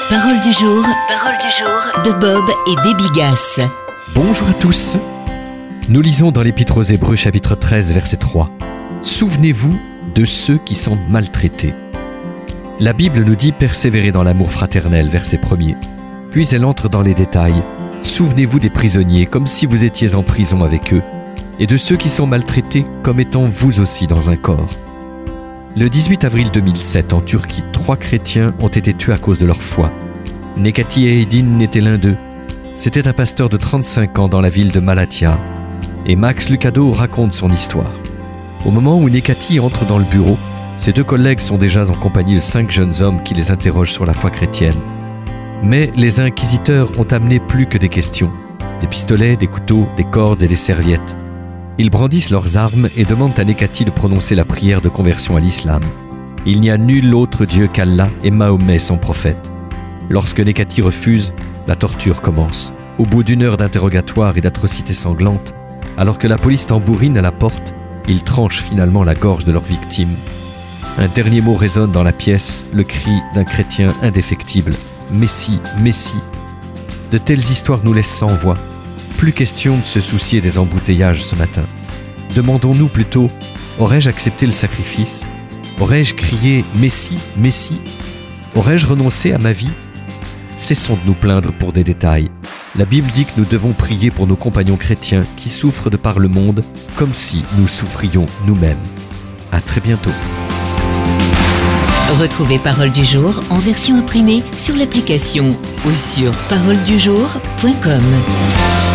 Parole du jour de Bob et Déby Gasse. Bonjour à tous. Nous lisons dans l'Épître aux Hébreux chapitre 13 verset 3. Souvenez-vous de ceux qui sont maltraités. La Bible nous dit persévérer dans l'amour fraternel, verset 1er. Puis elle entre dans les détails. Souvenez-vous des prisonniers comme si vous étiez en prison avec eux et de ceux qui sont maltraités comme étant vous aussi dans un corps. Le 18 avril 2007, en Turquie, 3 chrétiens ont été tués à cause de leur foi. Nekati Eydin était l'un d'eux. C'était un pasteur de 35 ans dans la ville de Malatya. Et Max Lucado raconte son histoire. Au moment où Nekati entre dans le bureau, ses 2 collègues sont déjà en compagnie de 5 jeunes hommes qui les interrogent sur la foi chrétienne. Mais les inquisiteurs ont amené plus que des questions. Des pistolets, des couteaux, des cordes et des serviettes. Ils brandissent leurs armes et demandent à Nekati de prononcer la prière de conversion à l'islam. Il n'y a nul autre Dieu qu'Allah et Mahomet son prophète. Lorsque Nekati refuse, la torture commence. Au bout d'1 heure d'interrogatoire et d'atrocités sanglantes, alors que la police tambourine à la porte, ils tranchent finalement la gorge de leur victime. Un dernier mot résonne dans la pièce, le cri d'un chrétien indéfectible. « Messie, Messie !» De telles histoires nous laissent sans voix. Plus question de se soucier des embouteillages ce matin. Demandons-nous plutôt, aurais-je accepté le sacrifice ? Aurais-je crié « Messie, Messie » ? Aurais-je renoncé à ma vie ? Cessons de nous plaindre pour des détails. La Bible dit que nous devons prier pour nos compagnons chrétiens qui souffrent de par le monde, comme si nous souffrions nous-mêmes. À très bientôt. Retrouvez Parole du jour en version imprimée sur l'application ou sur paroledujour.com.